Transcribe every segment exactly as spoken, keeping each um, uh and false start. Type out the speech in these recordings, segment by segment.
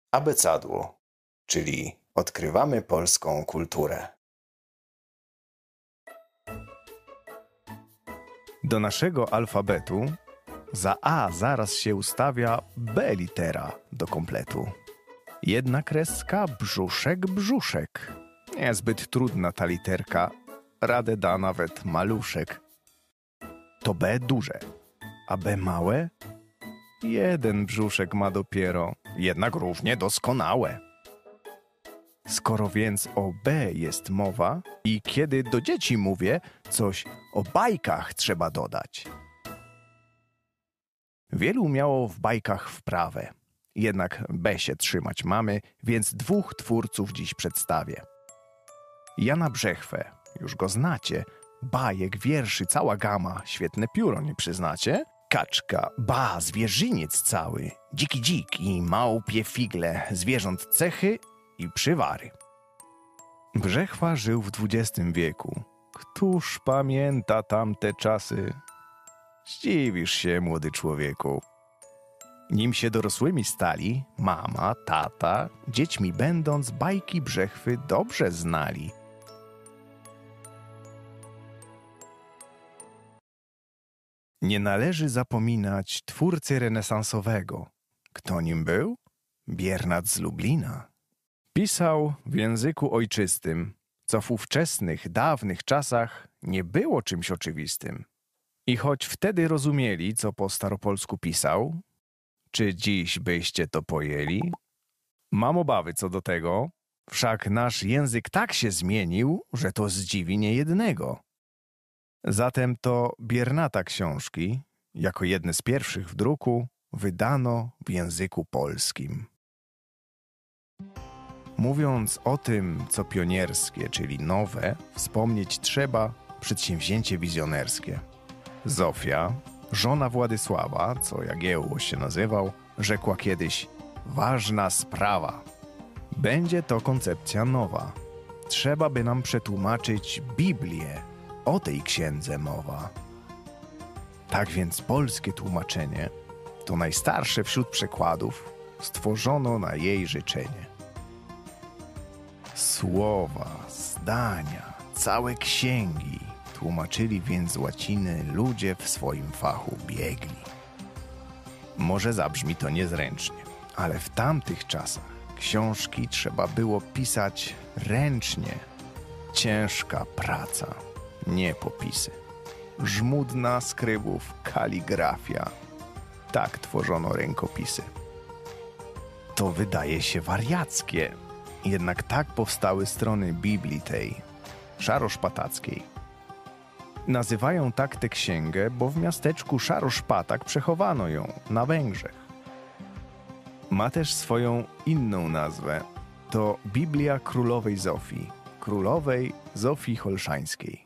Abecadło, czyli odkrywamy polską kulturę. Do naszego alfabetu za A zaraz się ustawia B litera do kompletu. Jedna kreska, brzuszek, brzuszek. Niezbyt trudna ta literka, radę da nawet maluszek. To B duże, a B małe? Jeden brzuszek ma dopiero, jednak równie doskonałe. Skoro więc o B jest mowa i kiedy do dzieci mówię, coś o bajkach trzeba dodać. Wielu miało w bajkach wprawę, jednak B się trzymać mamy, więc dwóch twórców dziś przedstawię. Jana Brzechwę, już go znacie, bajek, wierszy, cała gama, świetne pióro, nie przyznacie? Kaczka, ba, zwierzyniec cały, dziki dzik i małpie figle, zwierząt cechy i przywary. Brzechwa żył w dwudziestym wieku. Któż pamięta tamte czasy? Zdziwisz się, młody człowieku. Nim się dorosłymi stali, mama, tata, dziećmi będąc, bajki Brzechwy dobrze znali. Nie należy zapominać twórcy renesansowego. Kto nim był? Biernat z Lublina. Pisał w języku ojczystym, co w ówczesnych, dawnych czasach nie było czymś oczywistym. I choć wtedy rozumieli, co po staropolsku pisał, czy dziś byście to pojęli? Mam obawy co do tego, wszak nasz język tak się zmienił, że to zdziwi niejednego. Zatem to Biernata książki, jako jedne z pierwszych w druku, wydano w języku polskim. Mówiąc o tym, co pionierskie, czyli nowe, wspomnieć trzeba przedsięwzięcie wizjonerskie. Zofia, żona Władysława, co Jagiełło się nazywał, rzekła kiedyś: ważna sprawa. Będzie to koncepcja nowa. Trzeba by nam przetłumaczyć Biblię. O tej księdze mowa. Tak więc polskie tłumaczenie, to najstarsze wśród przekładów, stworzono na jej życzenie. Słowa, zdania, całe księgi tłumaczyli więc z łaciny ludzie w swoim fachu biegli. Może zabrzmi to niezręcznie, ale w tamtych czasach książki trzeba było pisać ręcznie. Ciężka praca, nie popisy. Żmudna skrybów kaligrafia. Tak tworzono rękopisy. To wydaje się wariackie, jednak tak powstały strony Biblii tej, szaroszpatackiej. Nazywają tak tę księgę, bo w miasteczku Szaroszpatak przechowano ją na Węgrzech. Ma też swoją inną nazwę. To Biblia Królowej Zofii, Królowej Zofii Holszańskiej.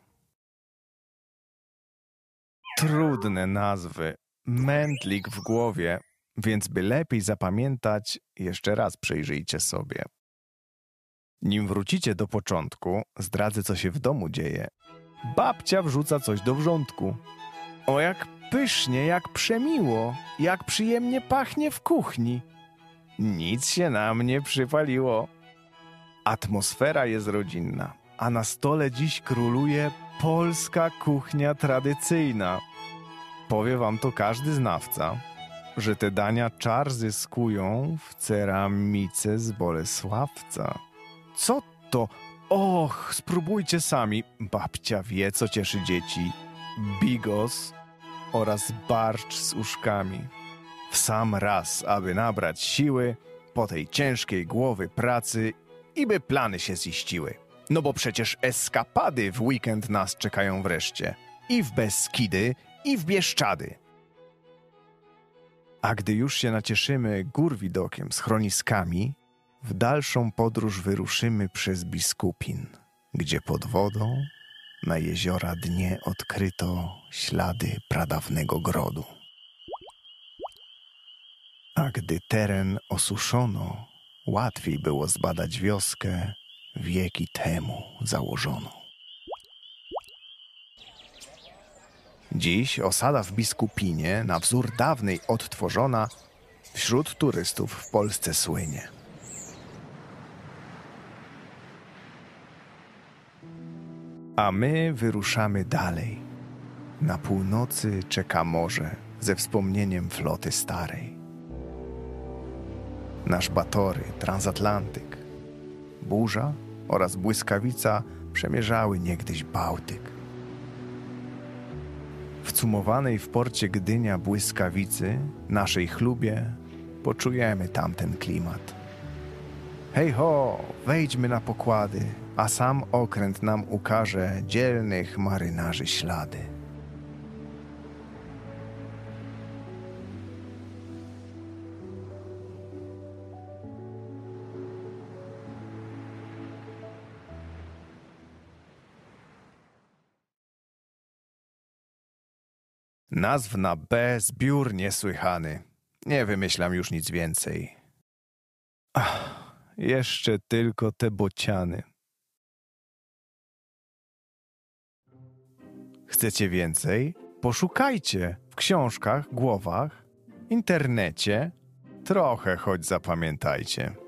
Trudne nazwy, mętlik w głowie, więc by lepiej zapamiętać, jeszcze raz przyjrzyjcie sobie. Nim wrócicie do początku, zdradzę, co się w domu dzieje. Babcia wrzuca coś do wrzątku. O, jak pysznie, jak przemiło, jak przyjemnie pachnie w kuchni. Nic się nam nie przypaliło. Atmosfera jest rodzinna, a na stole dziś króluje polska kuchnia tradycyjna. Powie wam to każdy znawca, że te dania czar zyskują w ceramice z Bolesławca. Co to? Och, spróbujcie sami. Babcia wie, co cieszy dzieci. Bigos oraz barszcz z uszkami. W sam raz, aby nabrać siły po tej ciężkiej głowy pracy i by plany się ziściły. No bo przecież eskapady w weekend nas czekają wreszcie. I w Beskidy, i w Bieszczady. A gdy już się nacieszymy gór widokiem, schroniskami, w dalszą podróż wyruszymy przez Biskupin, gdzie pod wodą na jeziora dnie odkryto ślady pradawnego grodu. A gdy teren osuszono, łatwiej było zbadać wioskę wieki temu założoną. Dziś osada w Biskupinie, na wzór dawnej odtworzona, wśród turystów w Polsce słynie. A my wyruszamy dalej. Na północy czeka morze ze wspomnieniem floty starej. Nasz Batory, transatlantyk, burza oraz błyskawica przemierzały niegdyś Bałtyk. W cumowanej w porcie Gdynia błyskawicy, naszej chlubie, poczujemy tamten klimat. Hej ho, wejdźmy na pokłady, a sam okręt nam ukaże dzielnych marynarzy ślady. Nazw na B zbiór niesłychany. Nie wymyślam już nic więcej. Ach, jeszcze tylko te bociany. Chcecie więcej? Poszukajcie w książkach, głowach, internecie. Trochę choć zapamiętajcie.